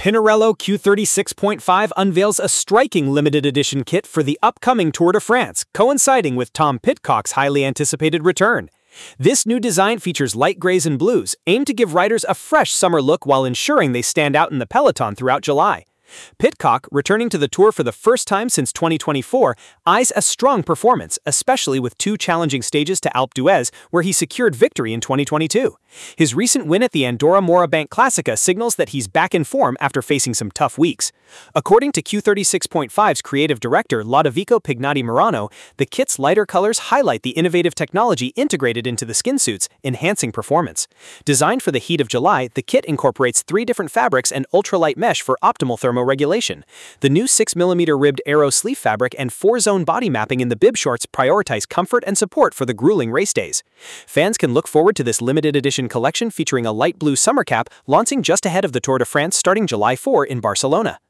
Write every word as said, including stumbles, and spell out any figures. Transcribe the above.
Pinarello Q thirty-six point five unveils a striking limited edition kit for the upcoming Tour de France, coinciding with Tom Pidcock's highly anticipated return. This new design features light grays and blues, aimed to give riders a fresh summer look while ensuring they stand out in the peloton throughout July. Pidcock, returning to the Tour for the first time since twenty twenty-four, eyes a strong performance, especially with two challenging stages to Alpe d'Huez, where he secured victory in twenty twenty-two. His recent win at the Andorra Morabank Classica signals that he's back in form after facing some tough weeks. According to Q thirty-six point five's creative director Lodovico Pignati Murano, the kit's lighter colors highlight the innovative technology integrated into the skin suits, enhancing performance. Designed for the heat of July, the kit incorporates three different fabrics and ultralight mesh for optimal thermoregulation. The new six millimeter ribbed Aero sleeve fabric and four zone body mapping in the bib shorts prioritize comfort and support for the grueling race days. Fans can look forward to this limited edition collection featuring a light blue summer cap launching just ahead of the Tour de France starting July fourth in Barcelona.